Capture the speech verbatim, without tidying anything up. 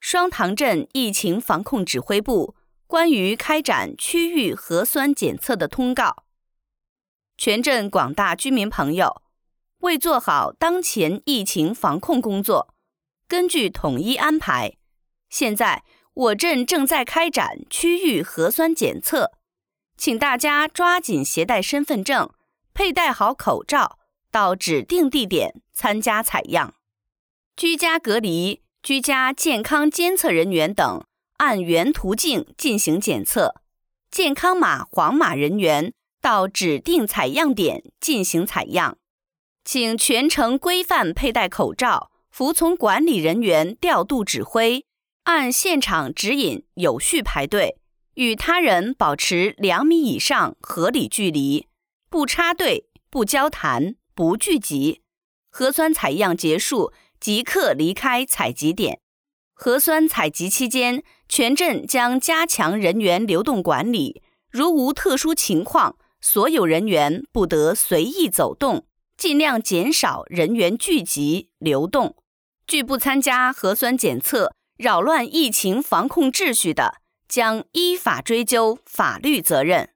双塘镇疫情防控指挥部关于开展区域核酸检测的通告。全镇广大居民朋友，为做好当前疫情防控工作，根据统一安排，现在我镇正在开展区域核酸检测，请大家抓紧携带身份证，佩戴好口罩，到指定地点参加采样。居家隔离、居家健康监测人员等按原途径进行检测，健康码黄码人员到指定采样点进行采样。请全程规范佩戴口罩，服从管理人员调度指挥，按现场指引有序排队，与他人保持两米以上合理距离，不插队、不交谈、不聚集。核酸采样结束，即刻离开采集点。核酸采集期间，全镇将加强人员流动管理，如无特殊情况，所有人员不得随意走动，尽量减少人员聚集流动。拒不参加核酸检测，扰乱疫情防控秩序的，将依法追究法律责任。